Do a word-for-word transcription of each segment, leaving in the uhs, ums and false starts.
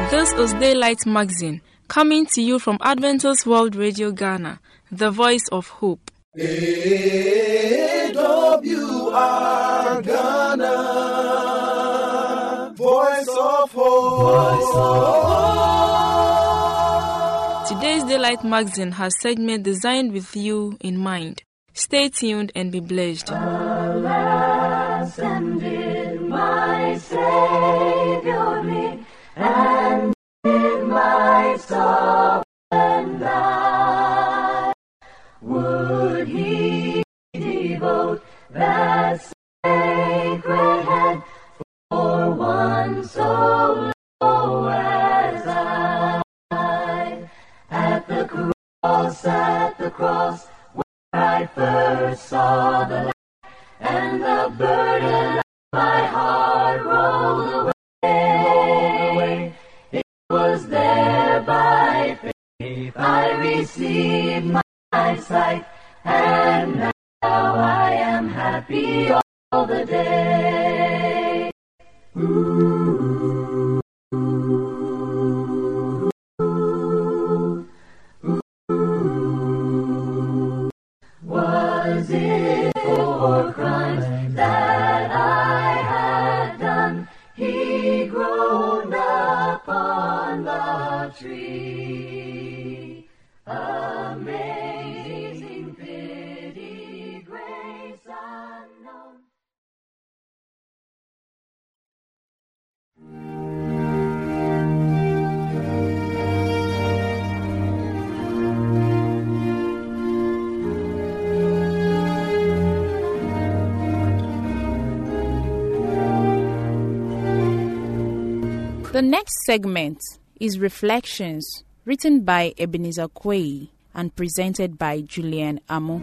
This is Daylight Magazine, coming to you from Adventist World Radio Ghana, the voice of hope. A W R Ghana, voice of hope. Voice of hope. Today's Daylight Magazine has segment designed with you in mind. Stay tuned and be blessed. Alas, and did my Savior me, and did my soul and die? Would he devote that sacred hand for one so low as I? At the cross, at the cross, where I first saw the light, and the burden of my heart rolled away. It was there by faith I received my sight, and now I am happy all the day. Ooh, ooh, ooh, ooh. Was it for crimes that I had done? He groaned upon the tree. Amazing pity, grace unknown. The next segment is Reflections, written by Ebenezer Quay and presented by Julian Amo.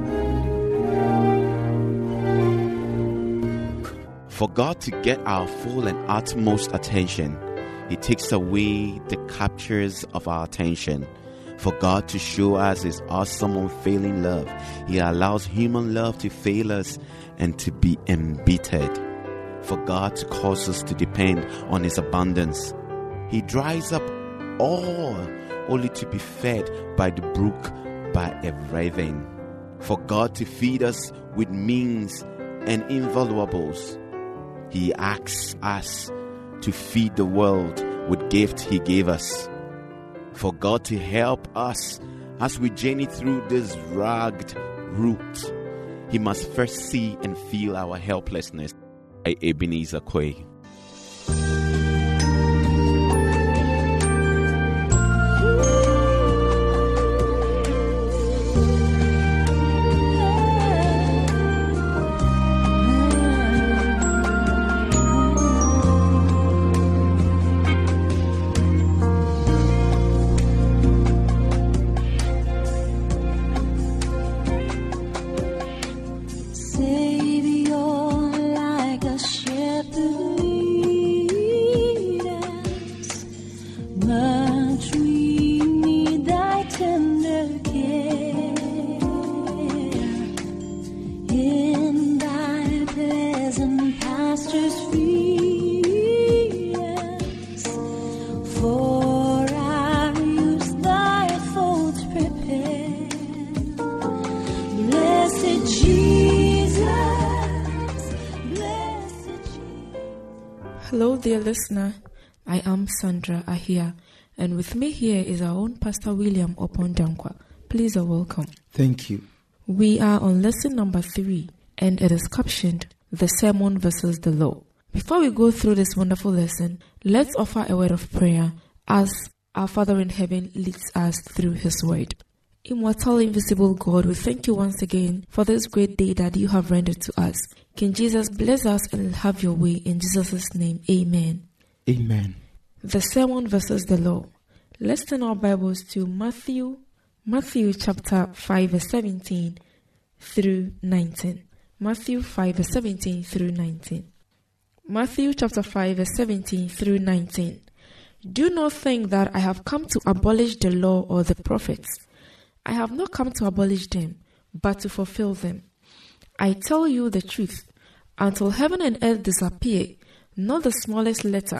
For God to get our full and utmost attention, He takes away the captures of our attention. For God to show us His awesome unfailing love, He allows human love to fail us and to be embittered. For God to cause us to depend on His abundance, He dries up all only to be fed by the brook by a raven. For God to feed us with means and invaluables, He asks us to feed the world with gifts He gave us. For God to help us as we journey through this rugged route, He must first see and feel our helplessness. By Ebenezer Quay. Hello, dear listener. I am Sandra Ahia, and with me here is our own Pastor William Opondankwa. Please are welcome. Thank you. We are on lesson number three, and it is captioned, The Sermon versus the Law. Before we go through this wonderful lesson, let's offer a word of prayer as our Father in heaven leads us through His word. Immortal, invisible God, we thank you once again for this great day that you have rendered to us. Can Jesus bless us and have your way in Jesus' name? Amen. Amen. The Sermon versus the Law. Let's turn our Bibles to Matthew, Matthew chapter five, verse seventeen through nineteen. Matthew five, verse seventeen through nineteen. Matthew chapter five, verse seventeen through nineteen. Do not think that I have come to abolish the law or the prophets. I have not come to abolish them, but to fulfill them. I tell you the truth, until heaven and earth disappear, not the smallest letter,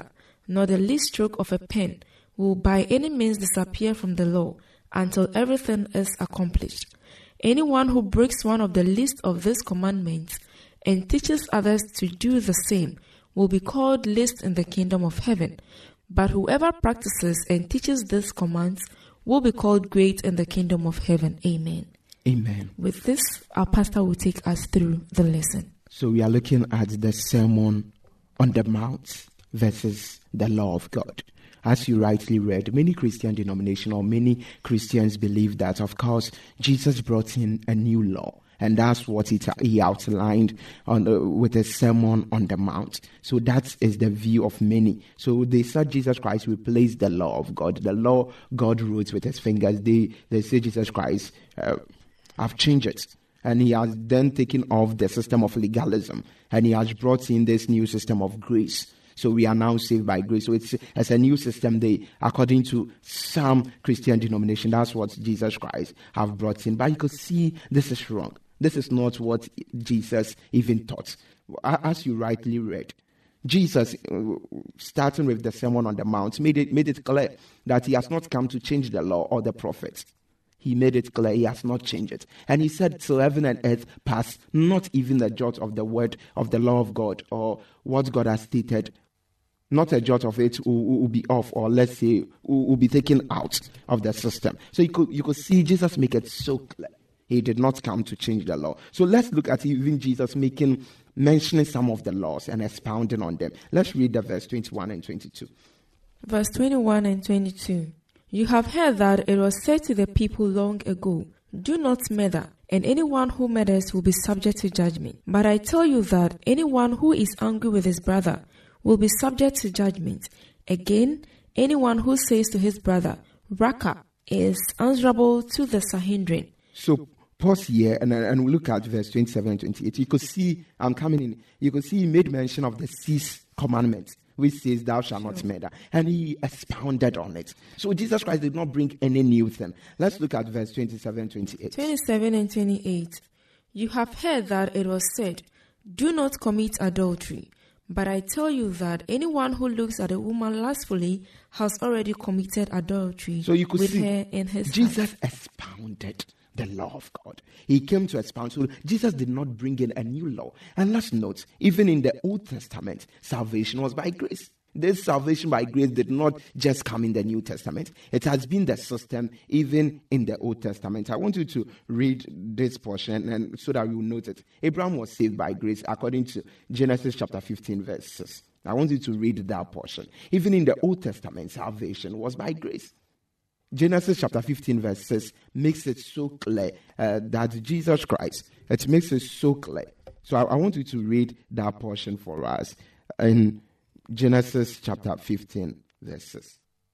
nor the least stroke of a pen will by any means disappear from the law until everything is accomplished. Anyone who breaks one of the least of these commandments and teaches others to do the same will be called least in the kingdom of heaven. But whoever practices and teaches these commands will be called great in the kingdom of heaven. Amen. Amen. With this, our pastor will take us through the lesson. So we are looking at the Sermon on the Mount versus the law of God. As you rightly read, many Christian denominations or many Christians believe that, of course, Jesus brought in a new law. And that's what it, he outlined on the, with the Sermon on the Mount. So that is the view of many. So they said Jesus Christ replaced the law of God. The law God wrote with his fingers. They, they say Jesus Christ uh, have changed it. And he has then taken off the system of legalism. And he has brought in this new system of grace. So we are now saved by grace. So it's, it's a new system. They, according to some Christian denomination, that's what Jesus Christ have brought in. But you could see this is wrong. This is not what Jesus even taught. As you rightly read, Jesus, starting with the Sermon on the Mount, made it, made it clear that he has not come to change the law or the prophets. He made it clear he has not changed it. And he said, till heaven and earth pass, not even a jot of the word of the law of God or what God has stated, not a jot of it will, will be off, or let's say will, will be taken out of the system. So you could, you could see Jesus make it so clear. He did not come to change the law. So let's look at even Jesus making, mentioning some of the laws and expounding on them. Let's read the verse twenty-one and twenty-two. Verse twenty-one and twenty-two. You have heard that it was said to the people long ago, do not murder, and anyone who murders will be subject to judgment. But I tell you that anyone who is angry with his brother will be subject to judgment. Again, anyone who says to his brother, Raka, is answerable to the Sanhedrin. So pause here and, and we look at verse twenty-seven and twenty-eight. You could see, I'm coming in, you could see he made mention of the sixth commandment, which says, thou shalt not murder. And he expounded on it. So Jesus Christ did not bring any new thing. Let's look at verse twenty-seven and twenty-eight. twenty-seven and twenty-eight. You have heard that it was said, do not commit adultery. But I tell you that anyone who looks at a woman lustfully has already committed adultery so you could with see her in his Jesus heart. expounded the law of God. He came to expound. So Jesus did not bring in a new law. And let's note, even in the Old Testament, salvation was by grace. This salvation by grace did not just come in the New Testament. It has been the system even in the Old Testament. I want you to read this portion and so that you will note it. Abraham was saved by grace according to Genesis chapter fifteen verse six. I want you to read that portion. Even in the Old Testament, salvation was by grace. Genesis chapter fifteen verse six makes it so clear uh, that Jesus Christ, it makes it so clear. So I, I want you to read that portion for us in Genesis chapter fifteen verse six.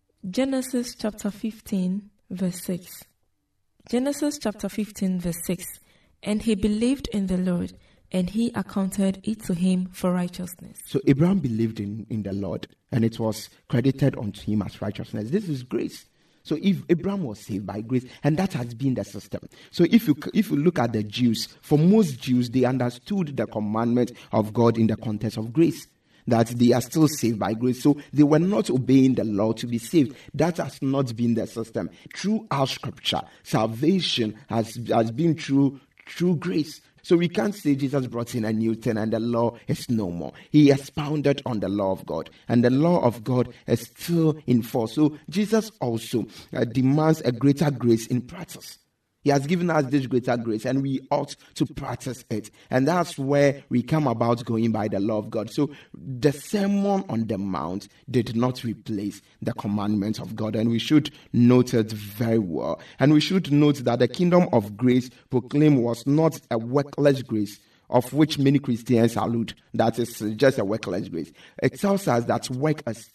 Genesis chapter fifteen verse six. Genesis chapter fifteen verse six. And he believed in the Lord, and he accounted it to him for righteousness. So Abraham believed in, in the Lord, and it was credited unto him as righteousness. This is grace. So if Abraham was saved by grace, and that has been the system. So if you if you look at the Jews, for most Jews, they understood the commandment of God in the context of grace, that they are still saved by grace. So they were not obeying the law to be saved. That has not been the system. Throughout Scripture, salvation has, has been through, through grace. So we can't say Jesus brought in a new thing and the law is no more. He expounded on the law of God, and the law of God is still in force. So Jesus also uh, demands a greater grace in practice. He has given us this greater grace, and we ought to practice it. And that's where we come about going by the law of God. So the Sermon on the Mount did not replace the commandments of God, and we should note it very well. And we should note that the kingdom of grace proclaimed was not a workless grace, of which many Christians allude, that is just a workless grace. It tells us that work is still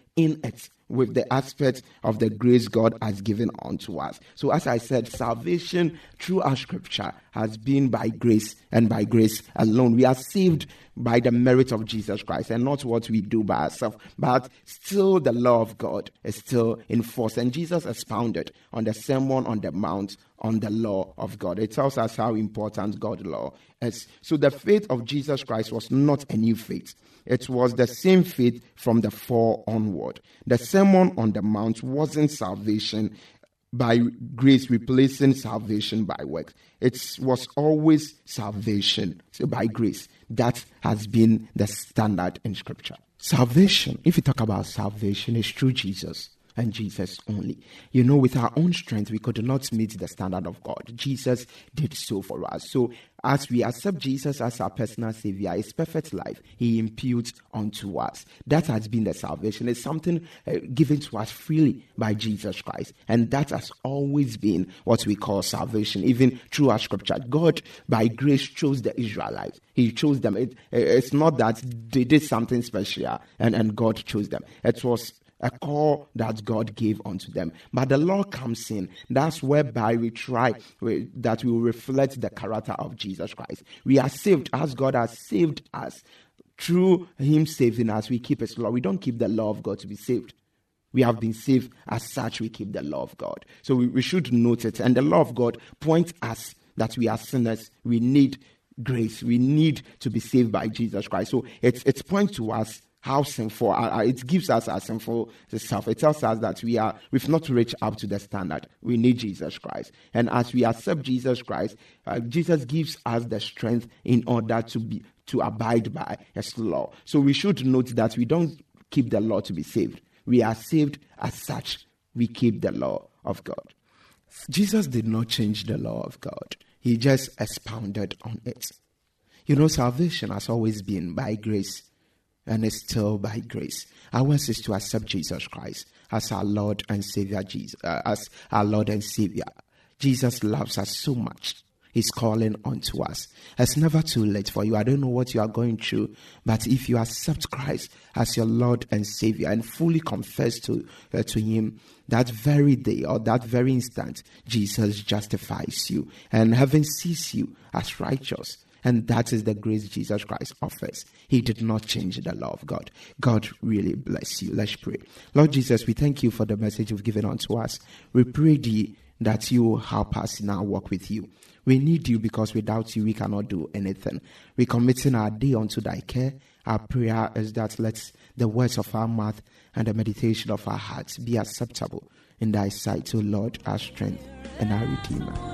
in it with the aspect of the grace God has given unto us. So as I said, salvation through our scripture has been by grace and by grace alone. We are saved by the merit of Jesus Christ and not what we do by ourselves. But still the law of God is still in force. And Jesus expounded on the Sermon on the Mount on the law of God. It tells us how important God's law is. So the faith of Jesus Christ was not a new faith. It was the same faith from the fall onward. The Sermon on the Mount wasn't salvation by grace replacing salvation by works. It was always salvation by grace. That has been the standard in Scripture. Salvation, if you talk about salvation, is through Jesus and Jesus only. You know, with our own strength, we could not meet the standard of God. Jesus did so for us. So as we accept Jesus as our personal Savior, His perfect life, He imputes unto us. That has been the salvation. It's something uh, given to us freely by Jesus Christ. And that has always been what we call salvation, even through our scripture. God, by grace, chose the Israelites. He chose them. It, it's not that they did something special and, and God chose them. It was a call that God gave unto them. But the law comes in. That's whereby we try we, that we will reflect the character of Jesus Christ. We are saved as God has saved us. Through Him saving us, we keep His law. We don't keep the law of God to be saved. We have been saved as such. We keep the law of God. So we, we should note it. And the law of God points us that we are sinners. We need grace. We need to be saved by Jesus Christ. So it's it points to us how sinful, uh, it gives us our sinful self. It tells us that we are, we've not reached up to the standard. We need Jesus Christ. And as we accept Jesus Christ, uh, Jesus gives us the strength in order to be, to abide by His law. So we should note that we don't keep the law to be saved. We are saved as such. We keep the law of God. Jesus did not change the law of God. He just expounded on it. You know, salvation has always been by grace. And it's still by grace. Ours is to accept Jesus Christ as our Lord and Savior. Jesus, uh, as our Lord and Savior. Jesus loves us so much. He's calling unto us. It's never too late for you. I don't know what you are going through, but if you accept Christ as your Lord and Savior and fully confess to uh, to Him, that very day or that very instant, Jesus justifies you, and heaven sees you as righteous. And that is the grace Jesus Christ offers. He did not change the law of God. God really bless you. Let's pray. Lord Jesus, we thank you for the message you've given unto us. We pray thee that you help us in our walk with you. We need you because without you we cannot do anything. We committing our day unto thy care. Our prayer is that let the words of our mouth and the meditation of our hearts be acceptable in thy sight, O Lord, our strength and our Redeemer.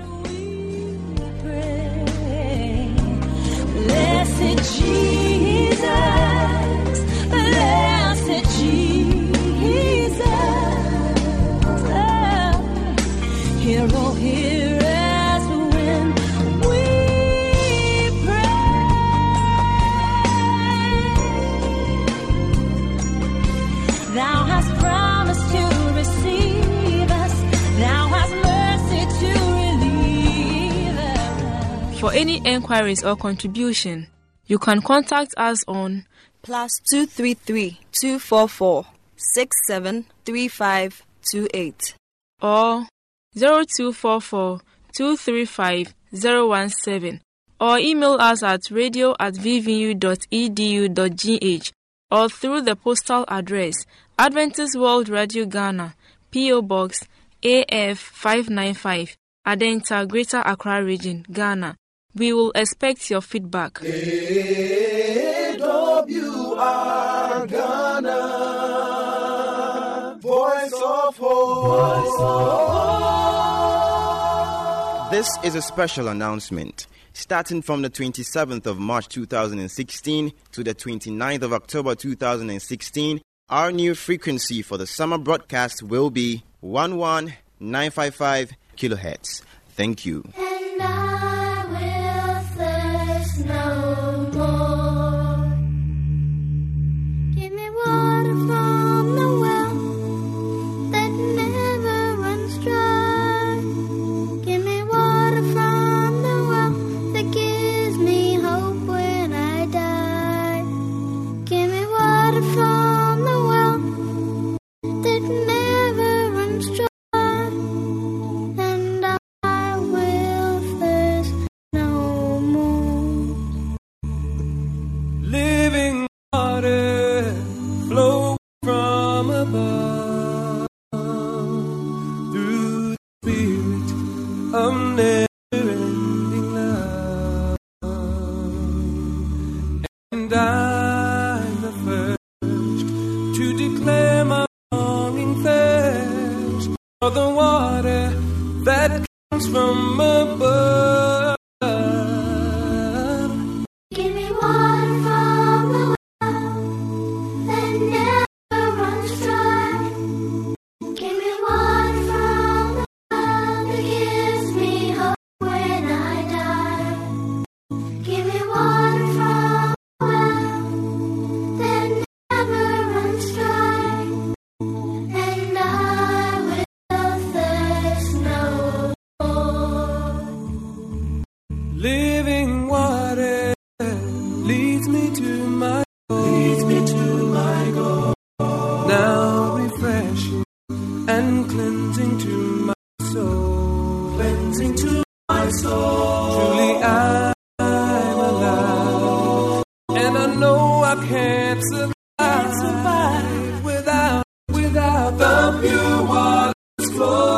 Blessed Jesus, blessed Jesus, oh, hear, oh, hear us when we pray. Thou hast promised to receive us, thou hast mercy to relieve us. For any enquiries or contribution, you can contact us on plus two three three two four four six seven three five two eight or zero two four four two three five zero one seven, or email us at radio at v v u dot e d u dot g h, or through the postal address Adventist World Radio Ghana, P O Box A F five nine five, Adenta, Greater Accra Region, Ghana. We will expect your feedback. A W R Ghana, Voice of Hope. Voice of Hope. This is a special announcement. Starting from the twenty-seventh of March two thousand sixteen to the twenty-ninth of October two thousand sixteen, our new frequency for the summer broadcast will be one one nine five five kilohertz. Thank you. And I will thirst no more. Give me water from the well that never runs dry. Give me water from the well that gives me hope when I die. Give me water from the well the water that comes from above. Give me water from the well that never runs dry. Give me water from the well that gives me hope when I die. Give me water from the well that never runs dry, and I will thirst no more. Living water leads me to my leads me to my goal. Now refreshing and cleansing to my soul, cleansing to my soul. Truly I'm alive, and I know I can't survive, survive without without the pure water's flow.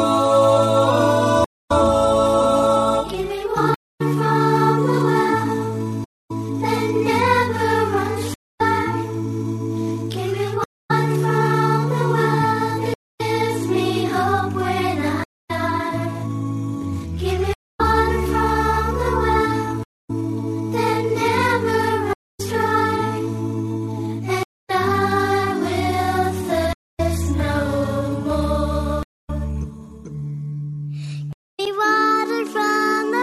Give me water from the well that never runs dry. Give me water from the well that gives me hope when I die. Give me water from the well that never runs dry, and I will thirst no more. Give me water from the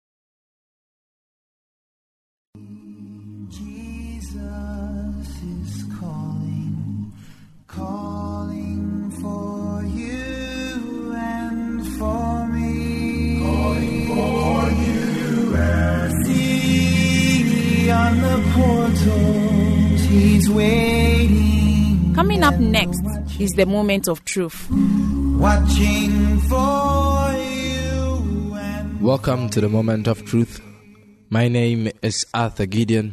Jesus is calling, calling for you and for me. Calling for you and see on the portals, he's waiting. Coming up next is the moment of truth. Watching for you and Welcome to the Moment of Truth. My name is Arthur Gideon.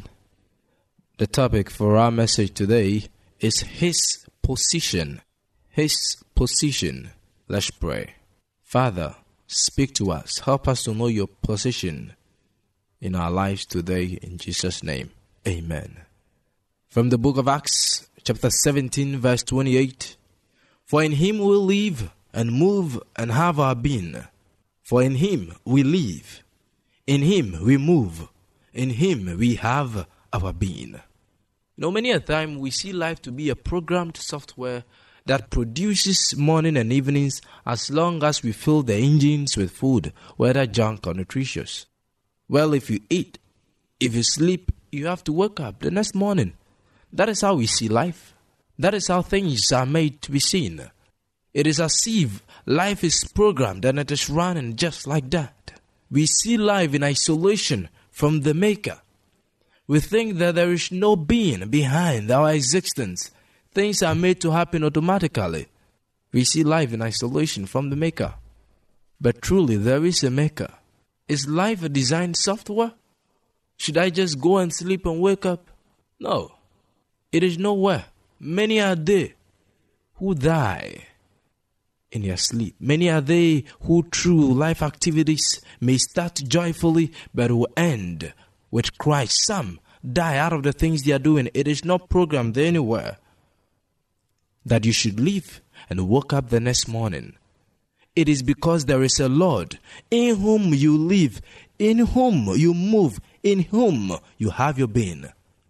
The topic for our message today is His position. His position. Let's pray. Father, speak to us. Help us to know your position in our lives today in Jesus' name. Amen. From the book of Acts, chapter seventeen, verse twenty-eight. For in him we live and move and have our being. For in him we live, in him we move, in him we have our being. You know, many a time we see life to be a programmed software that produces morning and evenings as long as we fill the engines with food, whether junk or nutritious. Well, if you eat, if you sleep, you have to wake up the next morning. That is how we see life. That is how things are made to be seen. It is as if life is programmed and it is running just like that. We see life in isolation from the Maker. We think that there is no being behind our existence. Things are made to happen automatically. We see life in isolation from the Maker. But truly, there is a Maker. Is life a designed software? Should I just go and sleep and wake up? No. It is nowhere. Many are they who die in their sleep. Many are they who through life activities may start joyfully but will end with Christ. Some die out of the things they are doing. It is not programmed anywhere that you should live and wake up the next morning. It is because there is a Lord in whom you live, in whom you move, in whom you have your being.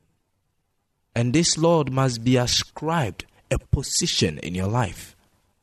And this Lord must be ascribed a position in your life.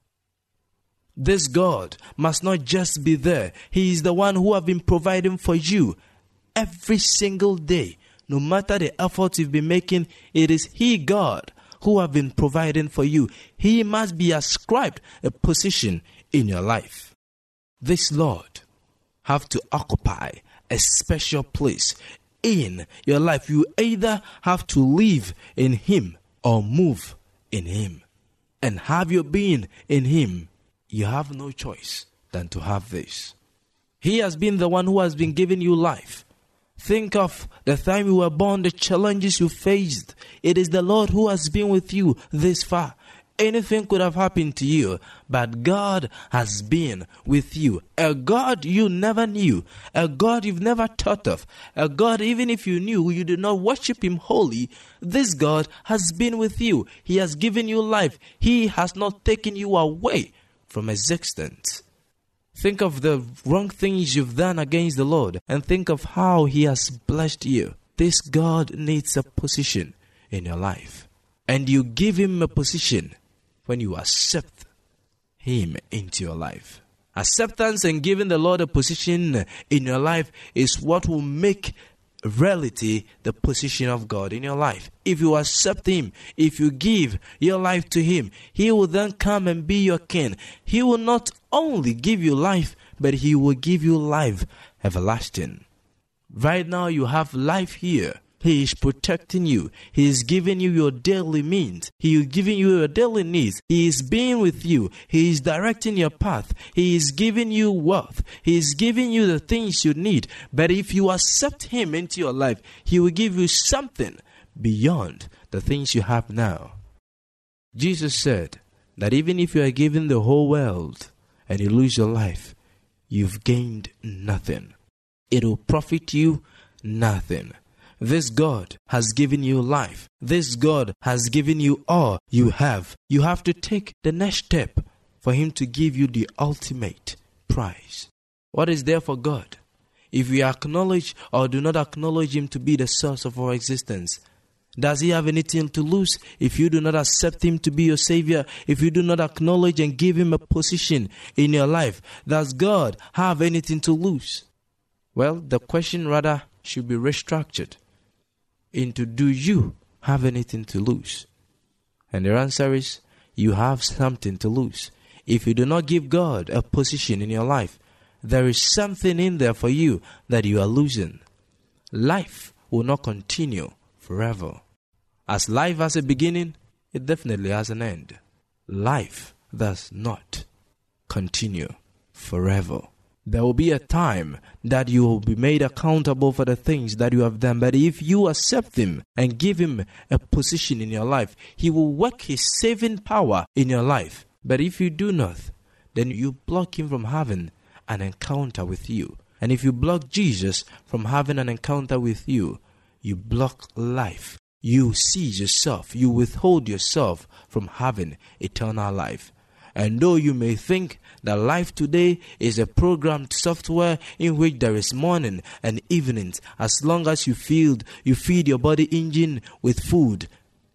This God must not just be there. He is the one who has been providing for you every single day. No matter the efforts you've been making, it is He, God, who have been providing for you. He must be ascribed a position in your life. This Lord have to occupy a special place in your life. You either have to live in Him or move in Him and have your being in Him. You have no choice than to have this. He has been the one who has been giving you life. Think of the time you were born, the challenges you faced. It is the Lord who has been with you this far. Anything could have happened to you, but God has been with you. A God you never knew, a God you've never thought of, a God even if you knew you did not worship Him wholly. This God has been with you. He has given you life. He has not taken you away from existence. Think of the wrong things you've done against the Lord and think of how He has blessed you. This God needs a position in your life. And you give Him a position when you accept Him into your life. Acceptance and giving the Lord a position in your life is what will make reality the position of God in your life. If you accept Him, if you give your life to Him, He will then come and be your king. He will not only give you life, but He will give you life everlasting. Right now you have life here. He is protecting you. He is giving you your daily means. He is giving you your daily needs. He is being with you. He is directing your path. He is giving you wealth. He is giving you the things you need. But if you accept Him into your life, He will give you something beyond the things you have now. Jesus said that even if you are given the whole world and you lose your life, you've gained nothing. It will profit you nothing. This God has given you life. This God has given you all you have. You have to take the next step for Him to give you the ultimate prize. What is there for God? If we acknowledge or do not acknowledge Him to be the source of our existence, does He have anything to lose? If you do not accept Him to be your Savior, if you do not acknowledge and give Him a position in your life, does God have anything to lose? Well, the question rather should be restructured into, do you have anything to lose? And the answer is, you have something to lose. If you do not give God a position in your life, there is something in there for you that you are losing. Life will not continue forever. As life has a beginning, it definitely has an end. Life does not continue forever. There will be a time that you will be made accountable for the things that you have done. But if you accept Him and give Him a position in your life, He will work His saving power in your life. But if you do not, then you block Him from having an encounter with you. And if you block Jesus from having an encounter with you, you block life. You seize yourself. You withhold yourself from having eternal life. And though you may think that life today is a programmed software in which there is morning and evenings, as long as you feed, you feed your body engine with food,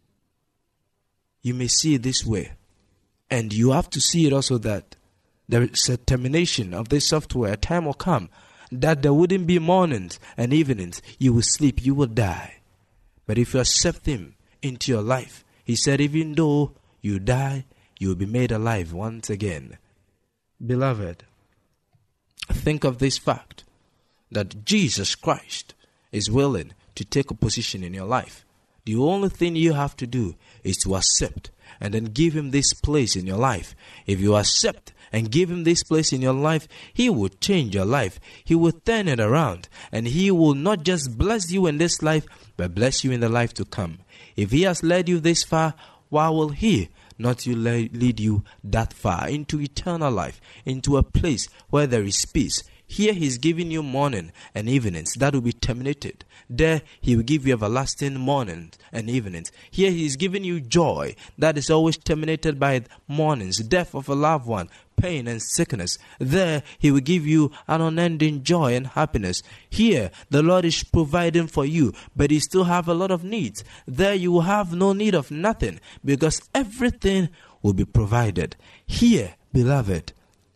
you may see it this way. And you have to see it also that there is a termination of this software. A time will come that there wouldn't be mornings and evenings. You will sleep, you will die. But if you accept Him into your life, He said, even though you die, you will be made alive once again. Beloved, think of this fact, that Jesus Christ is willing to take a position in your life. The only thing you have to do is to accept and then give Him this place in your life. If you accept and give Him this place in your life, He will change your life. He will turn it around. And He will not just bless you in this life, but bless you in the life to come. If He has led you this far, why will He not you lead you that far into eternal life, into a place where there is peace? Here He's giving you morning and evenings that will be terminated. There He will give you everlasting mornings and evenings. Here He is giving you joy that is always terminated by mornings, death of a loved one, pain and sickness. There He will give you an unending joy and happiness. Here the Lord is providing for you, but you still have a lot of needs. There you will have no need of nothing, because everything will be provided. Here, beloved,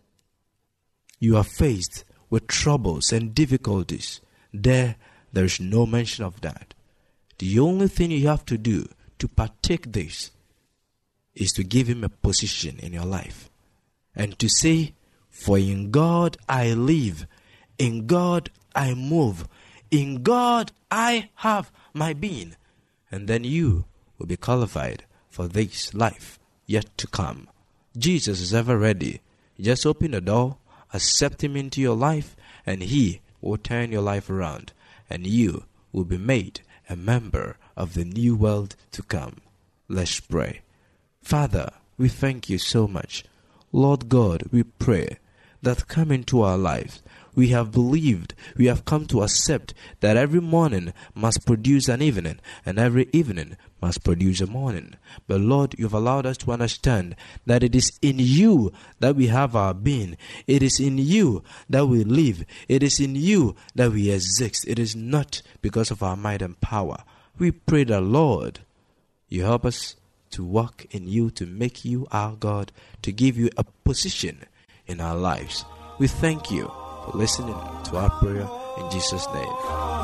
you are faced with troubles and difficulties. There, there is no mention of that. The only thing you have to do to partake this is to give Him a position in your life. And to say, for in God I live, in God I move, in God I have my being. And then you will be qualified for this life yet to come. Jesus is ever ready. Just open the door, accept Him into your life, and He will turn your life around, and you will be made a member of the new world to come. Let's pray. Father, we thank You so much. Lord God, we pray that come into our lives. we have believed, we have come to accept that every morning must produce an evening, and every evening must produce a morning. But Lord, you've allowed us to understand that it is in you that we have our being. It is in you that we live. It is in you that we exist. It is not because of our might and power. We pray that, Lord, you help us to walk in you, to make you our God, to give you a position in our lives. We thank you for listening to our prayer in Jesus' name.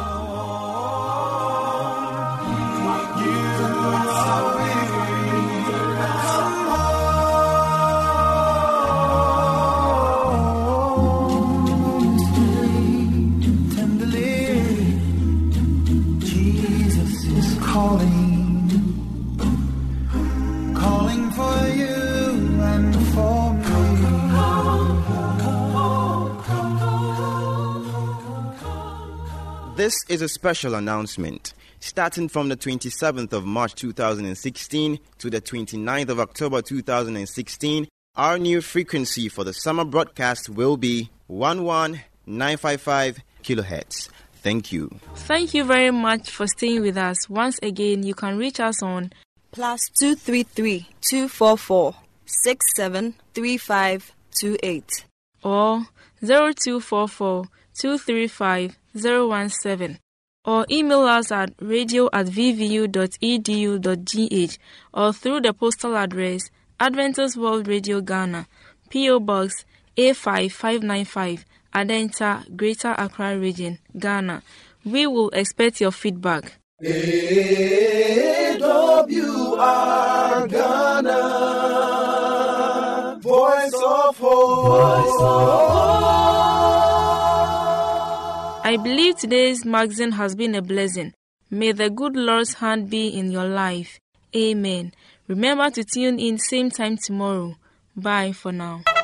This is a special announcement. Starting from the twenty-seventh of March two thousand sixteen to the twenty-ninth of October two thousand sixteen, our new frequency for the summer broadcast will be one one nine five five kilohertz. Thank you. Thank you very much for staying with us. Once again, you can reach us on plus two three three two four four six seven three five two eight or zero two four four two three five zero one seven, or email us at radio at v v u dot e d u dot g h, or through the postal address Adventist World Radio Ghana, P O Box A five five nine five, Adenta, Greater Accra Region, Ghana. We will expect your feedback. A W R Ghana, Voice of Hope. Voice of Hope. I believe today's magazine has been a blessing. May the good Lord's hand be in your life. Amen. Remember to tune in same time tomorrow. Bye for now.